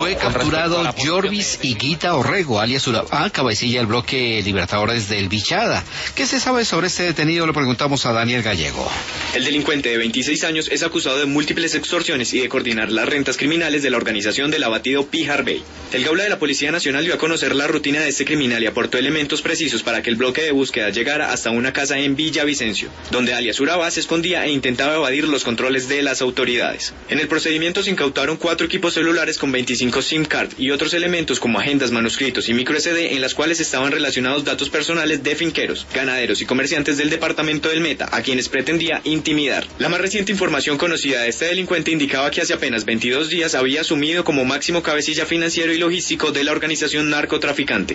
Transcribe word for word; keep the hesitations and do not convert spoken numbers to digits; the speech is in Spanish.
Fue capturado Jorvis Higuita Orrego, alias Urabá, cabecilla del bloque Libertadores del Vichada. ¿Qué se sabe sobre este detenido? Le preguntamos a Daniel Gallego. El delincuente de veintiséis años es acusado de múltiples extorsiones y de coordinar las rentas criminales de la organización del abatido Pijar Bey. El Gaula de la Policía Nacional dio a conocer la rutina de este criminal y aportó elementos precisos para que el bloque de búsqueda llegara hasta una casa en Villavicencio, donde alias Urabá se escondía e intentaba evadir los controles de las autoridades. En el procedimiento se incautaron cuatro equipos celulares con veinticinco SIM card y otros elementos como agendas, manuscritos y micro S D en las cuales estaban relacionados datos personales de finqueros, ganaderos y comerciantes del departamento del Meta, a quienes pretendía intimidar. La más reciente información conocida de este delincuente indicaba que hace apenas veintidós días había asumido como máximo cabecilla financiero y logístico de la organización narcotraficante.